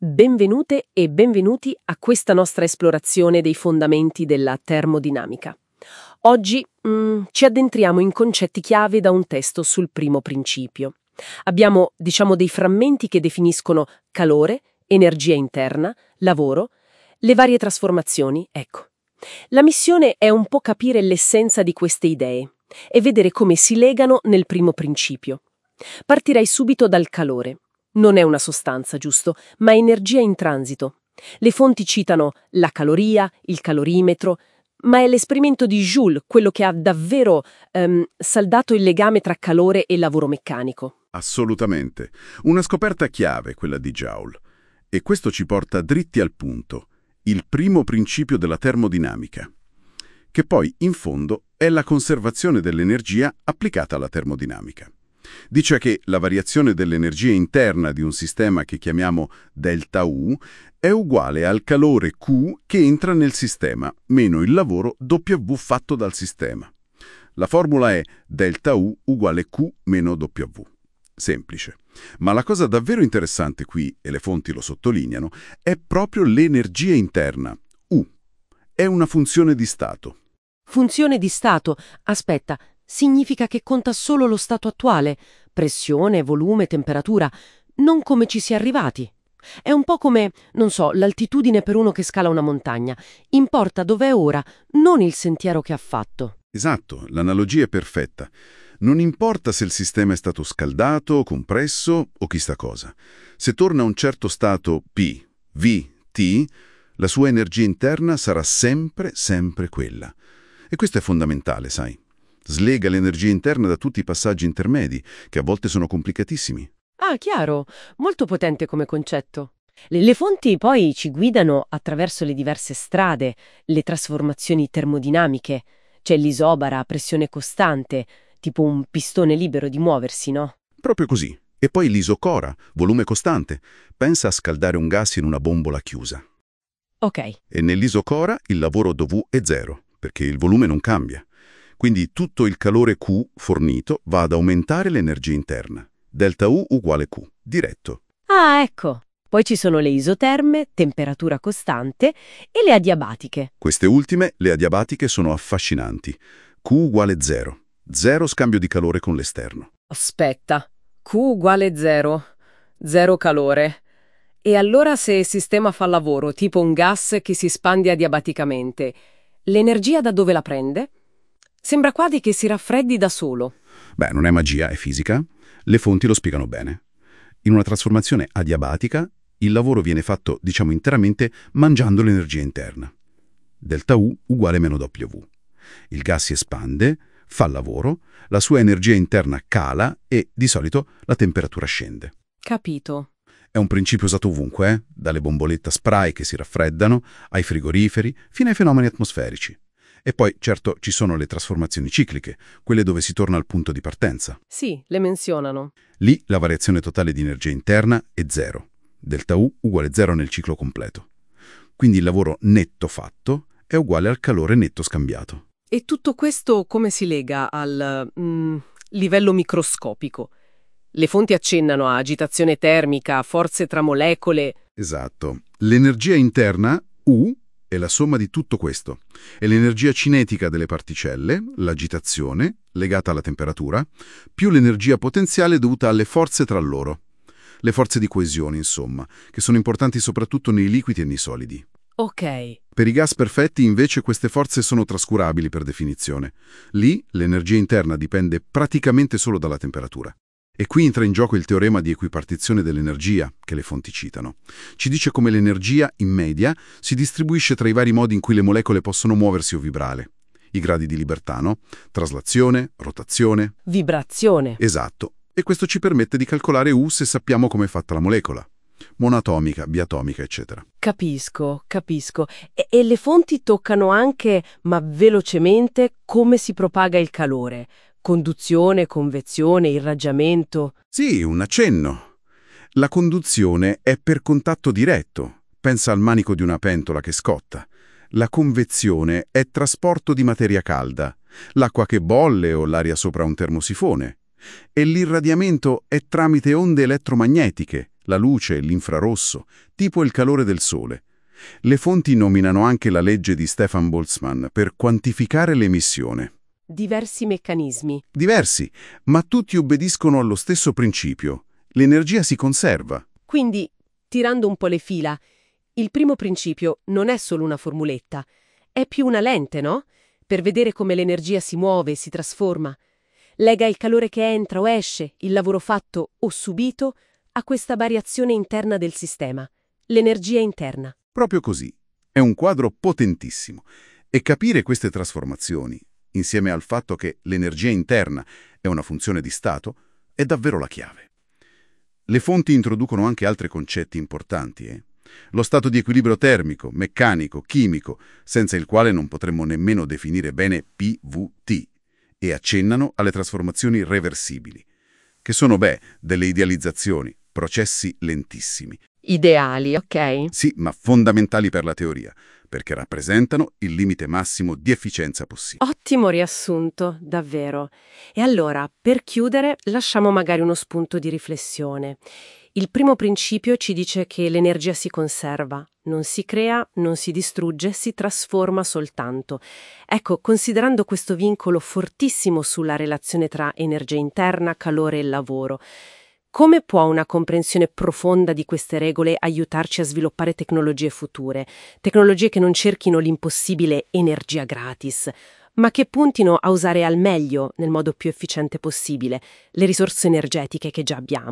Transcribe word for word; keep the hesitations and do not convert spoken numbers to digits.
Benvenute e benvenuti a questa nostra esplorazione dei fondamenti della termodinamica. Oggi mm, ci addentriamo in concetti chiave da un testo sul primo principio. Abbiamo, diciamo, dei frammenti che definiscono calore, energia interna, lavoro, le varie trasformazioni, ecco. La missione è un po' capire l'essenza di queste idee e vedere come si legano nel primo principio. Partirei subito dal calore. Non è una sostanza, giusto, ma energia in transito. Le fonti citano la caloria, il calorimetro, ma è l'esperimento di Joule quello che ha davvero ehm, saldato il legame tra calore e lavoro meccanico. Assolutamente. Una scoperta chiave, quella di Joule. E questo ci porta dritti al punto, il primo principio della termodinamica, che poi, in fondo, è la conservazione dell'energia applicata alla termodinamica. Dice che la variazione dell'energia interna di un sistema che chiamiamo delta U è uguale al calore Q che entra nel sistema, meno il lavoro W fatto dal sistema. La formula è delta U uguale Q meno W. Semplice. Ma la cosa davvero interessante qui, e le fonti lo sottolineano, è proprio l'energia interna. U. È una funzione di stato. Funzione di stato? Aspetta, significa che conta solo lo stato attuale, pressione, volume, temperatura, non come ci si è arrivati. È un po' come, non so, l'altitudine per uno che scala una montagna. Importa dov'è ora, non il sentiero che ha fatto. Esatto, l'analogia è perfetta. Non importa se il sistema è stato scaldato, compresso o chissà cosa. Se torna a un certo stato P, V, T, la sua energia interna sarà sempre, sempre quella. E questo è fondamentale, sai. Slega l'energia interna da tutti i passaggi intermedi, che a volte sono complicatissimi. Ah, chiaro, molto potente come concetto. Le, le fonti poi ci guidano attraverso le diverse strade, le trasformazioni termodinamiche. C'è l'isobara a pressione costante, tipo un pistone libero di muoversi, no? Proprio così. E poi l'isocora, volume costante. Pensa a scaldare un gas in una bombola chiusa. Ok. E nell'isocora il lavoro W è zero, perché il volume non cambia. Quindi tutto il calore Q fornito va ad aumentare l'energia interna. Delta U uguale Q, diretto. Ah, ecco. Poi ci sono le isoterme, temperatura costante, e le adiabatiche. Queste ultime, le adiabatiche, sono affascinanti. Q uguale zero. Zero scambio di calore con l'esterno. Aspetta, Q uguale zero. Zero calore. E allora se il sistema fa lavoro, tipo un gas che si spande adiabaticamente, l'energia da dove la prende? Sembra quasi che si raffreddi da solo. Beh, non è magia, è fisica. Le fonti lo spiegano bene. In una trasformazione adiabatica, il lavoro viene fatto, diciamo, interamente mangiando l'energia interna. Delta U uguale meno W. Il gas si espande, fa il lavoro, la sua energia interna cala e, di solito, la temperatura scende. Capito. È un principio usato ovunque, eh? Dalle bombolette a spray che si raffreddano, ai frigoriferi, fino ai fenomeni atmosferici. E poi, certo, ci sono le trasformazioni cicliche, quelle dove si torna al punto di partenza. Sì, le menzionano. Lì la variazione totale di energia interna è zero. Delta U uguale zero nel ciclo completo. Quindi il lavoro netto fatto è uguale al calore netto scambiato. E tutto questo come si lega al mm, livello microscopico? Le fonti accennano a agitazione termica, forze tra molecole. Esatto. L'energia interna, U, è la somma di tutto questo. È l'energia cinetica delle particelle, l'agitazione, legata alla temperatura, più l'energia potenziale dovuta alle forze tra loro. Le forze di coesione, insomma, che sono importanti soprattutto nei liquidi e nei solidi. Ok. Per i gas perfetti, invece, queste forze sono trascurabili per definizione. Lì l'energia interna dipende praticamente solo dalla temperatura. E qui entra in gioco il teorema di equipartizione dell'energia, che le fonti citano. Ci dice come l'energia, in media, si distribuisce tra i vari modi in cui le molecole possono muoversi o vibrare. I gradi di libertà, no? Traslazione, rotazione. Vibrazione. Esatto. E questo ci permette di calcolare U se sappiamo come è fatta la molecola. Monatomica, biatomica, eccetera. Capisco, capisco. E, e le fonti toccano anche, ma velocemente, come si propaga il calore. Conduzione, convezione, irraggiamento. Sì, un accenno. La conduzione è per contatto diretto. Pensa al manico di una pentola che scotta. La convezione è trasporto di materia calda, l'acqua che bolle o l'aria sopra un termosifone. E l'irradiamento è tramite onde elettromagnetiche, la luce, l'infrarosso, tipo il calore del sole. Le fonti nominano anche la legge di Stefan Boltzmann per quantificare l'emissione. Diversi meccanismi. Diversi, ma tutti obbediscono allo stesso principio. L'energia si conserva. Quindi, tirando un po' le fila, il primo principio non è solo una formuletta, è più una lente, no? Per vedere come l'energia si muove, si trasforma. Lega il calore che entra o esce, il lavoro fatto o subito, a questa variazione interna del sistema, l'energia interna. Proprio così. È un quadro potentissimo. E capire queste trasformazioni, insieme al fatto che l'energia interna è una funzione di stato, è davvero la chiave. Le fonti introducono anche altri concetti importanti, eh? Lo stato di equilibrio termico, meccanico, chimico, senza il quale non potremmo nemmeno definire bene P V T, e accennano alle trasformazioni reversibili, che sono, beh, delle idealizzazioni, processi lentissimi. Ideali, ok? Sì, ma fondamentali per la teoria, perché rappresentano il limite massimo di efficienza possibile. Ottimo riassunto, davvero. E allora, per chiudere, lasciamo magari uno spunto di riflessione. Il primo principio ci dice che l'energia si conserva, non si crea, non si distrugge, si trasforma soltanto. Ecco, considerando questo vincolo fortissimo sulla relazione tra energia interna, calore e lavoro, come può una comprensione profonda di queste regole aiutarci a sviluppare tecnologie future? Tecnologie che non cerchino l'impossibile energia gratis, ma che puntino a usare al meglio, nel modo più efficiente possibile, le risorse energetiche che già abbiamo.